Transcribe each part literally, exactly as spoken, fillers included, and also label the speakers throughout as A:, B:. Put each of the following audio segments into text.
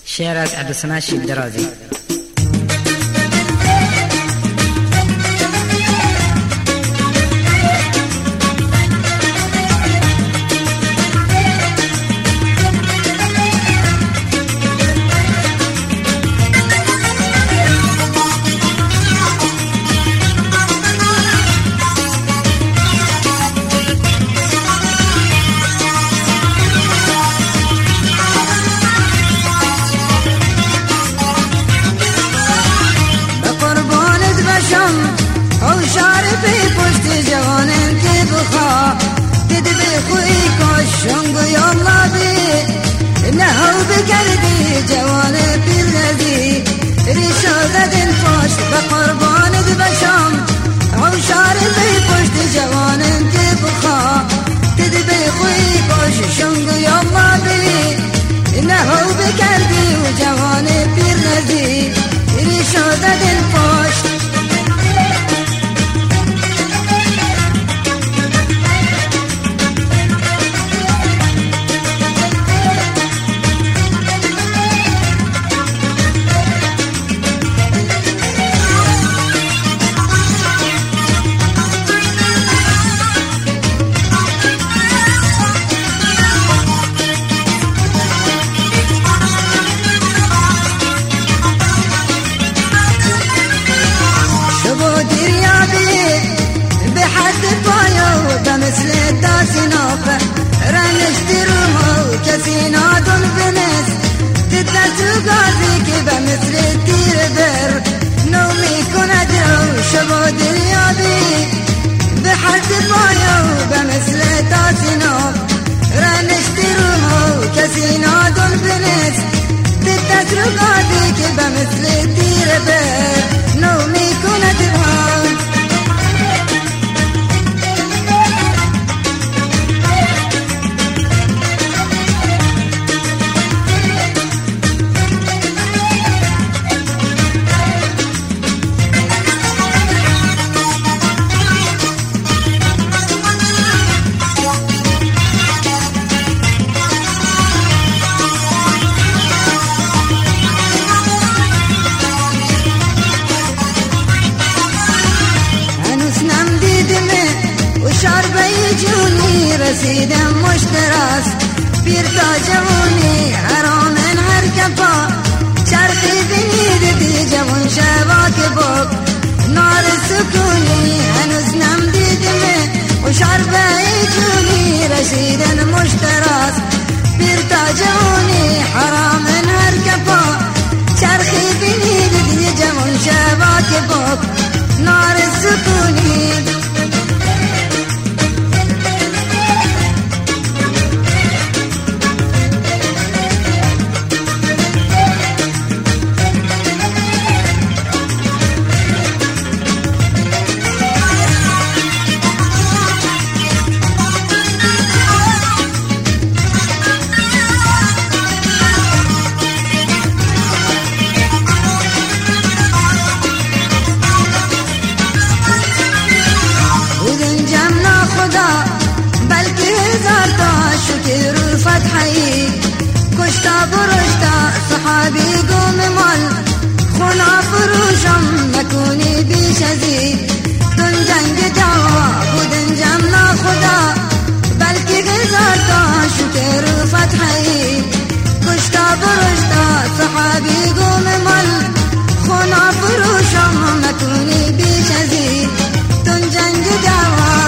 A: شعر از عبدالسمد شیبدرازی.
B: او شارفی پشت جوانم که بخوا دید بخوی کشنگو یالله بی نهو بکردی جوان پیرنزی ریشا زدن پشت بقربانت بشم. او شارفی پشت جوانم که بخوا دید بخوی کشنگو یالله بی نهو بکردی جوان پیرنزی ریشا زدن پشت. مثل الداسنوفة رنشتي روحو كسينا دون بنس تتنسو قاضيك بمثل التير بر نومي كون أدرو شبو دريابي بحد بايو بمثل الداسنوف رنشتي روحو كسينا دون بنس تتنسو قاضيك بمثل التير بر نومي كون أدرو. رسیدم مشتراس پیر تا جوانی حرام هر کفا چرخی بینید دی جوان شوا که بک نار سکونی هنوز نم دیدمه و شربه جونی رسیدم مشتراس پیر تا جوانی حرام هر کفا چرخی بینید دی جوان شوا که بک نار سکونی. شكر فتحي كشتا برشتا صحابي قوم مال خنا فروشم مكوني بشزي تنجنج دعوة بدن جمنا خدا بلكي غزارتا شكر فتحي كشتا برشتا صحابي قوم مال خنا فروشم مكوني بشزي تنجنج دعوة.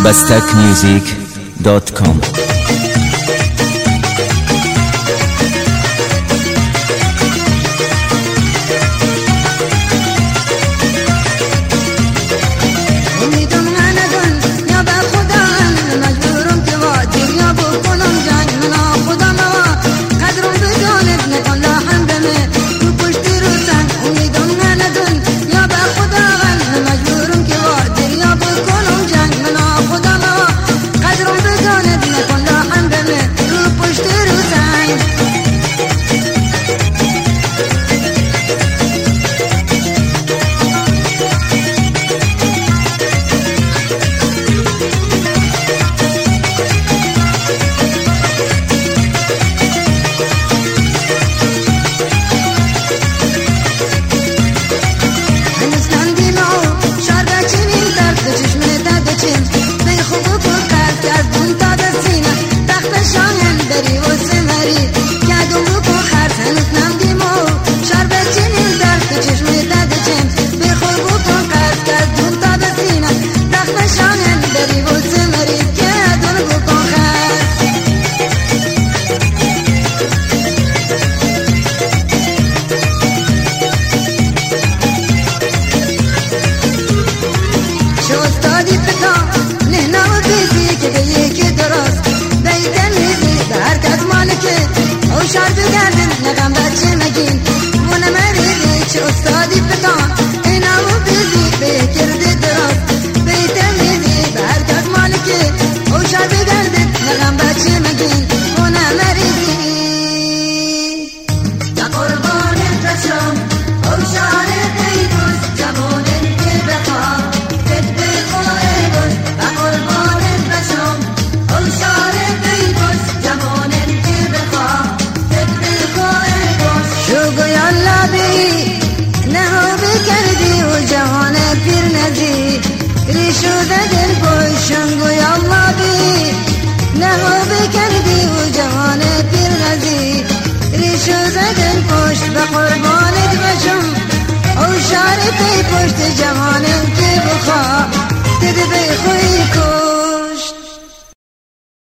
C: بستک میوزیک دات کام.
B: شده دل پوشنگ و یالله بی نهو بکردی و جوان پیر نزی ری شده دل پشت به قربانت بشم او شارفی پشت جوانم که بخوا تد بی خوی کو